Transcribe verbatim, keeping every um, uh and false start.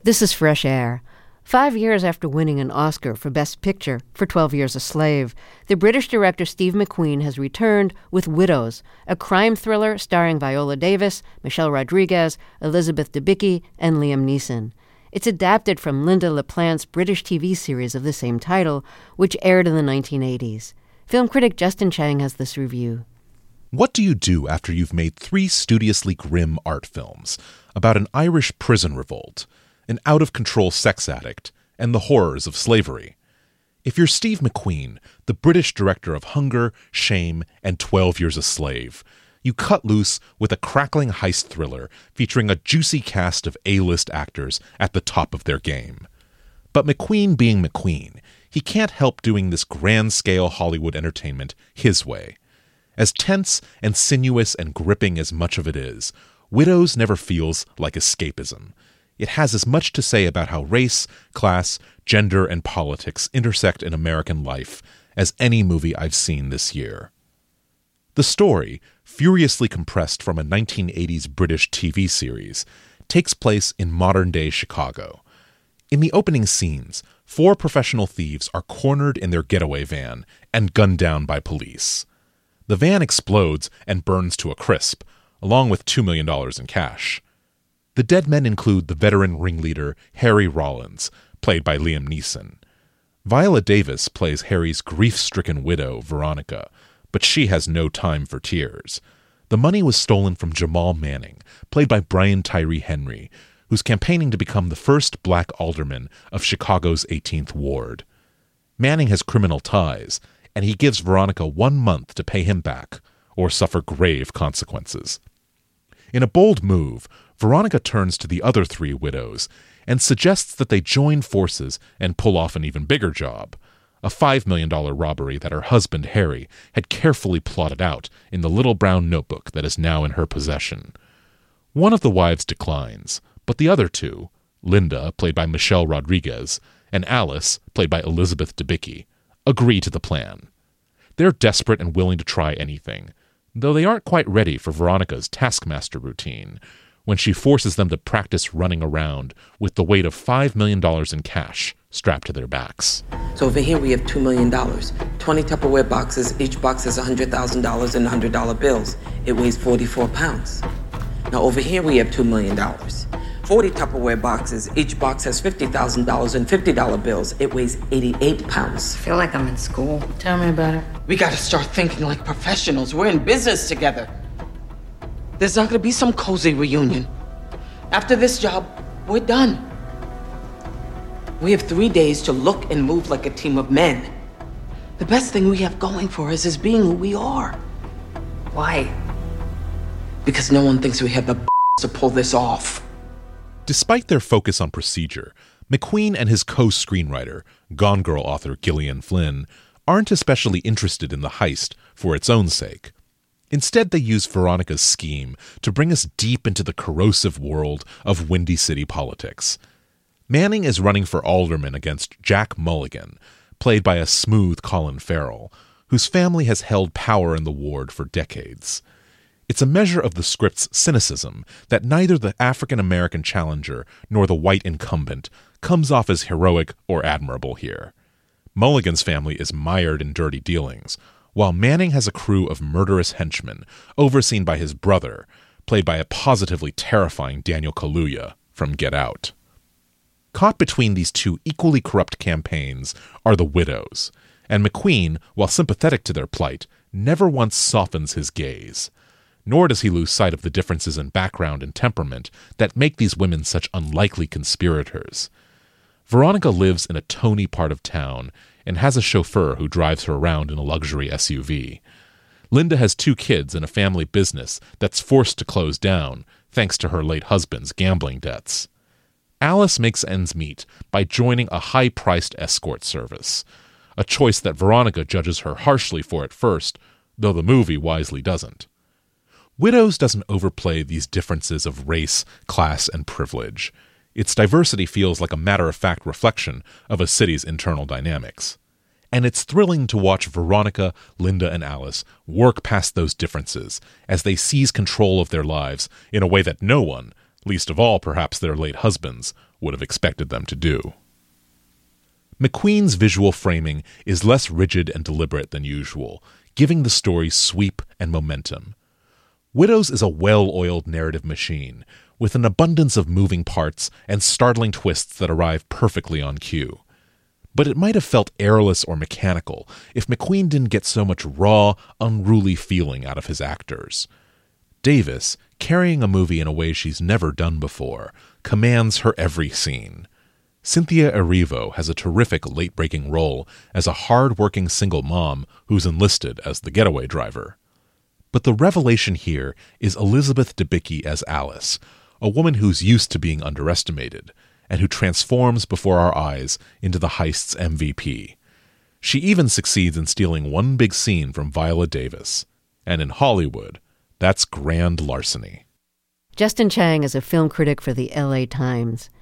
This is Fresh Air. Five years after winning an Oscar for Best Picture for twelve Years a Slave, the British director Steve McQueen has returned with Widows, a crime thriller starring Viola Davis, Michelle Rodriguez, Elizabeth Debicki, and Liam Neeson. It's adapted from Linda LaPlante's British T V series of the same title, which aired in the nineteen eighties. Film critic Justin Chang has this review. What do you do after you've made three studiously grim art films about an Irish prison revolt, an out-of-control sex addict, and the horrors of slavery? If you're Steve McQueen, the British director of Hunger, Shame, and twelve Years a Slave, you cut loose with a crackling heist thriller featuring a juicy cast of A-list actors at the top of their game. But McQueen being McQueen, he can't help doing this grand-scale Hollywood entertainment his way. As tense and sinuous and gripping as much of it is, Widows never feels like escapism. It has as much to say about how race, class, gender, and politics intersect in American life as any movie I've seen this year. The story, furiously compressed from a nineteen eighties British T V series, takes place in modern-day Chicago. In the opening scenes, four professional thieves are cornered in their getaway van and gunned down by police. The van explodes and burns to a crisp, along with two million dollars in cash. The dead men include the veteran ringleader Harry Rollins, played by Liam Neeson. Viola Davis plays Harry's grief-stricken widow, Veronica, but she has no time for tears. The money was stolen from Jamal Manning, played by Brian Tyree Henry, who's campaigning to become the first black alderman of Chicago's eighteenth Ward. Manning has criminal ties, and he gives Veronica one month to pay him back, or suffer grave consequences. In a bold move, Veronica turns to the other three widows and suggests that they join forces and pull off an even bigger job, a five million dollars robbery that her husband, Harry, had carefully plotted out in the little brown notebook that is now in her possession. One of the wives declines, but the other two, Linda, played by Michelle Rodriguez, and Alice, played by Elizabeth Debicki, agree to the plan. They're desperate and willing to try anything, though they aren't quite ready for Veronica's taskmaster routine, when she forces them to practice running around with the weight of five million dollars in cash strapped to their backs. So over here we have two million dollars. twenty Tupperware boxes, each box has one hundred thousand dollars in one hundred dollar bills. It weighs forty-four pounds. Now over here we have two million dollars. forty Tupperware boxes, each box has fifty thousand dollars in fifty dollar bills. It weighs eighty-eight pounds. I feel like I'm in school. Tell me about it. We gotta start thinking like professionals. We're in business together. There's not gonna be some cozy reunion. After this job, we're done. We have three days to look and move like a team of men. The best thing we have going for us is being who we are. Why? Because no one thinks we have the to pull this off. Despite their focus on procedure, McQueen and his co-screenwriter, Gone Girl author Gillian Flynn, aren't especially interested in the heist for its own sake. Instead, they use Veronica's scheme to bring us deep into the corrosive world of Windy City politics. Manning is running for alderman against Jack Mulligan, played by a smooth Colin Farrell, whose family has held power in the ward for decades. It's a measure of the script's cynicism that neither the African-American challenger nor the white incumbent comes off as heroic or admirable here. Mulligan's family is mired in dirty dealings, while Manning has a crew of murderous henchmen overseen by his brother, played by a positively terrifying Daniel Kaluuya from Get Out. Caught between these two equally corrupt campaigns are the widows, and McQueen, while sympathetic to their plight, never once softens his gaze. Nor does he lose sight of the differences in background and temperament that make these women such unlikely conspirators. Veronica lives in a tony part of town and has a chauffeur who drives her around in a luxury S U V. Linda has two kids and a family business that's forced to close down thanks to her late husband's gambling debts. Alice makes ends meet by joining a high-priced escort service, a choice that Veronica judges her harshly for at first, though the movie wisely doesn't. Widows doesn't overplay these differences of race, class, and privilege. Its diversity feels like a matter-of-fact reflection of a city's internal dynamics. And it's thrilling to watch Veronica, Linda, and Alice work past those differences as they seize control of their lives in a way that no one, least of all perhaps their late husbands would have expected them to do. McQueen's visual framing is less rigid and deliberate than usual, giving the story sweep and momentum. Widows is a well-oiled narrative machine, with an abundance of moving parts and startling twists that arrive perfectly on cue. But it might have felt airless or mechanical if McQueen didn't get so much raw, unruly feeling out of his actors. Davis, carrying a movie in a way she's never done before, commands her every scene. Cynthia Erivo has a terrific late-breaking role as a hard-working single mom who's enlisted as the getaway driver. But the revelation here is Elizabeth Debicki as Alice, a woman who's used to being underestimated, and who transforms before our eyes into the heist's M V P. She even succeeds in stealing one big scene from Viola Davis. And in Hollywood, that's grand larceny. Justin Chang is a film critic for the L A Times.